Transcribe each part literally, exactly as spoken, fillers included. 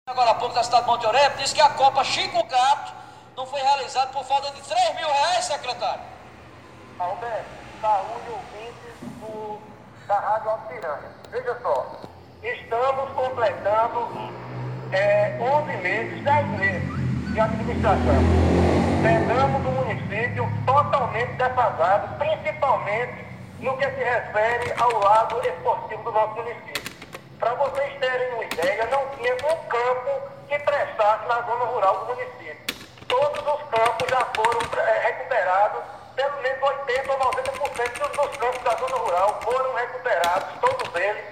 Agora há pouco da cidade de Monte Oreb, disse que a Copa Chico Gato não foi realizada por falta de três mil reais, secretário. Alberto, saúde ouvintes do, da Rádio Alto Piranha. Veja só, estamos completando é, onze meses, dez meses de administração. Pegamos o município totalmente defasado, principalmente no que se refere ao lado esportivo do nosso município. Para vocês terem uma ideia, não tinha um campo que prestasse na zona rural do município. Todos os campos já foram é, recuperados, pelo menos oitenta ou noventa por cento dos campos da zona rural foram recuperados, todos eles.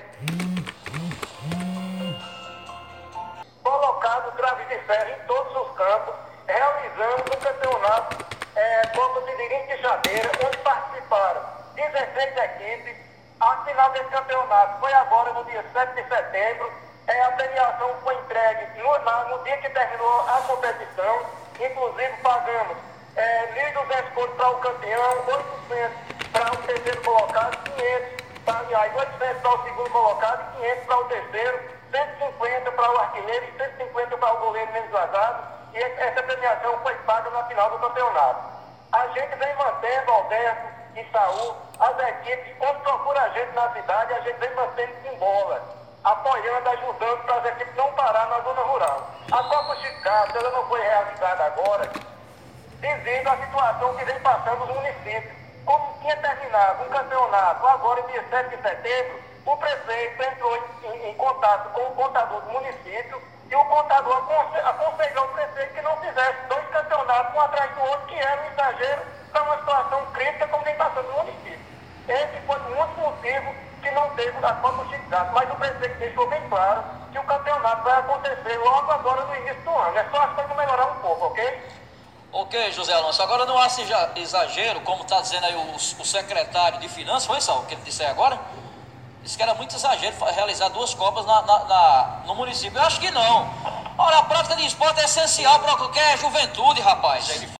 Colocados traves de ferro em todos os campos, realizamos um campeonato é, Copa de Dirim de Janeiro, onde participaram dezesseis equipes. A final desse campeonato foi agora no dia sete de setembro. É, a premiação foi entregue no, na, no dia que terminou a competição. Inclusive pagamos é, mil e duzentos contos para o campeão, oitocentos para o terceiro colocado, quinhentos para, aliás, oitocentos para o segundo colocado, quinhentos para o terceiro, cento e cinquenta para o artilheiro e cento e cinquenta para o goleiro menos vazado. E essa premiação foi paga na final do campeonato. A gente vem mantendo, Alberto e Saúl, as equipes, quando procura a gente na cidade, a gente vem mantendo em bola, apoiando, ajudando para as equipes não parar na zona rural. A Copa Chico Gato, ela não foi realizada agora devido à situação que vem passando os municípios. Como tinha terminado um campeonato agora em dia sete de setembro, o prefeito entrou em, em, em contato com o contador do município e o contador aconse aconselhou o prefeito que não fizesse dois campeonatos um atrás do outro, que era um exagero para uma situação crítica como vem passando no município. Esse foi o único motivo que não teve a Copa Chico Gato, mas o prefeito deixou bem claro que o campeonato vai acontecer logo agora no início do ano. É só as coisas melhorar um pouco, ok? Ok, José Alonso. Agora não há exagero, como está dizendo aí o, o secretário de Finanças, foi isso que ele disse aí agora? Disse que era muito exagero realizar duas Copas na, na, na, no município. Eu acho que não. Olha, a prática de esporte é essencial para qualquer juventude, rapaz.